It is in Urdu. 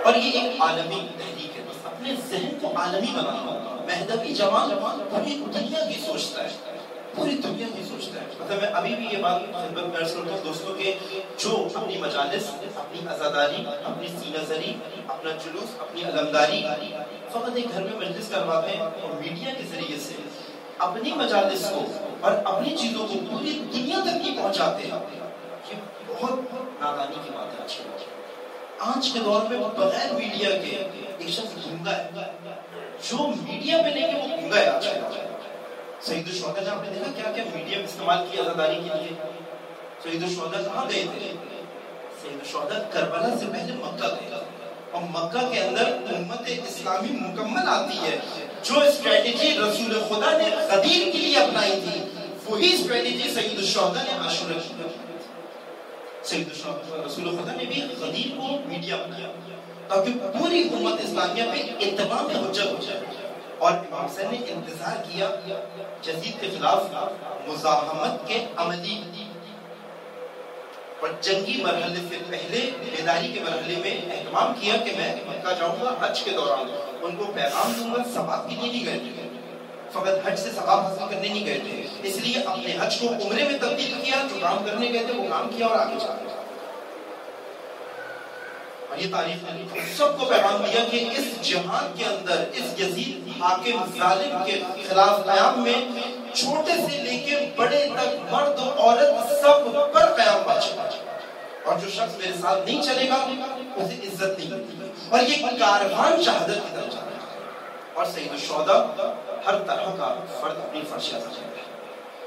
اور یہ ایک عالمی تحریک ہے، بس اپنے ذہن کو عالمی بنانا ہوگا۔ مہدوی جوان پوری دنیا کی سوچتا ہے، پوری دنیا کی سوچتا ہے۔ مطلب میں ابھی بھی یہ بات خدمت میں عرض کرتا ہوں دوستوں کے جو اپنی مجالس، اپنی عزاداری، اپنی سینہ زری، اپنا جلوس، اپنی علمداری فقط ایک گھر میں مجلس کرواتے ہیں اور میڈیا کے ذریعے سے اپنی مجالس کو اور اپنی چیزوں کو پوری دنیا تک نہیں پہنچاتے ہیں، یہ بہت نادانی کی بات ہے۔ آج کے دور میں بغیر میڈیا کے ایک شخص گھنگا ہے، جو میڈیا پہ نہیں کہ وہ گھنگا ہے۔ آج کے دور میں سید الشہداء نے آپ نے دیکھا کیا کیا میڈیا استعمال کیا عزاداری کے لیے؟ سید الشہداء کہاں گئے تھے؟ سید الشہداء کربلا سے پہلے مکہ گئے، اور مکہ کے اندر امت اسلامی مکمل آتی ہے۔ جو اسٹریٹجی رسول خدا نے غدیر کے لیے اپنائی تھی، وہی اسٹریٹجی سید الشہداء نے عاشورہ کی۔ سید الشہداء رسول خدا نے بھی غدیر کو میڈیا بنایا تاکہ پوری امت اسلامیہ پہ اتباع میں حجت ہو جائے۔ اور امام حسین نے انتظار کیا یزید کے خلاف مزاحمت کے عملی اور جنگی مرحلے سے پہلے بیداری کے مرحلے میں اہتمام کیا کہ میں مکہ جاؤں گا حج کے دوران، ان کو پیغام دوں گا۔ ثواب کے لیے نہیں گئے تھے، فقط حج سے ثواب حاصل کرنے نہیں گئے تھے، اس لیے اپنے حج کو عمرے میں تبدیل کیا، جو کام کرنے گئے تھے وہ کام کیا اور آگے چلا گیا۔ اور یہ تاریخ نے سب کو پیغام دیا کہ اس جہاد کے اندر، اس یزید حاکم ظالم کے خلاف قیام میں چھوٹے سے لے کے بڑے تک، مرد و عورت سب پر قیام پاچھے، اور جو شخص میرے ساتھ نہیں چلے گا اسے عزت نہیں ملتی۔ اور یہ کاروان شہادت کی طرف جا رہا ہے، اور سید الشہداء ہر طرح کا فرد اپنی فرشت